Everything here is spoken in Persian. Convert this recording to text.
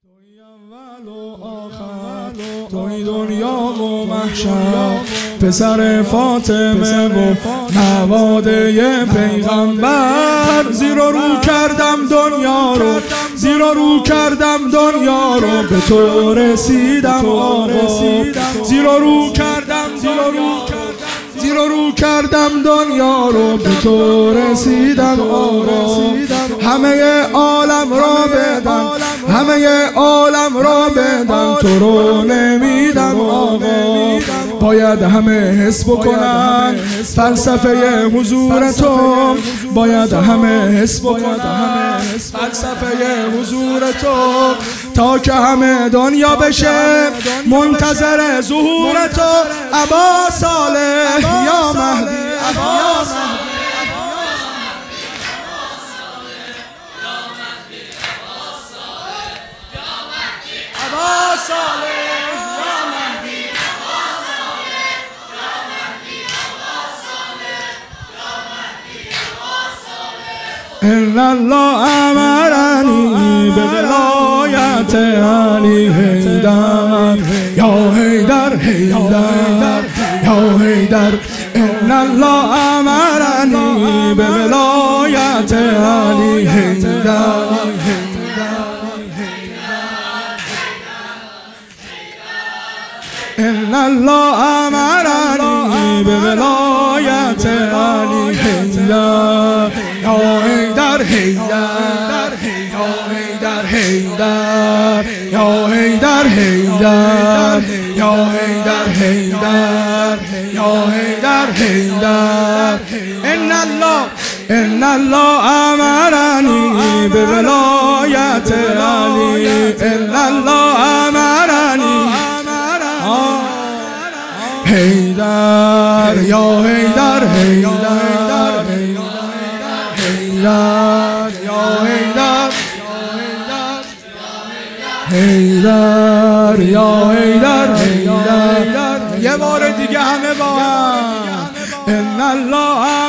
توی دنیا و محشر، پسر فاطمه و نواده پیغمبر. زیر و رو کردم دنیا رو، زیر و رو کردم دنیا رو، به تو رسیدم آقا. زیر و رو کردم، زیر و رو کردم دنیا رو، به تو رسیدم آقا. همه عالم را بدن، همه عالم را بدن، تو رو نمیدم آقا. باید همه حس بکنن فلسفه حضور تو، باید همه حس بکنن فلسفه حضور تو، تا که همه دنیا بشه منتظر ظهور تو. ابا صالح یا مهدی، ابا صالح ان الله امرنی به ولایت علی حیدر، یا حیدر حیدر یا حیدر. ان الله امرنی به ولایت علی حیدر. ان الله امرنی به ولایت علی حیدر، یا حیدر حیدر یا حیدر حیدر یا حیدر حیدر یا حیدر حیدر یا حیدر حیدر. ان الله امرنی به ولایت علی. ان الله امرنی حیدر یا حیدر حیدر حیدر یا حیدر حیدر یا حیدر حیدر. یه بار دیگه همه با هم. ان الله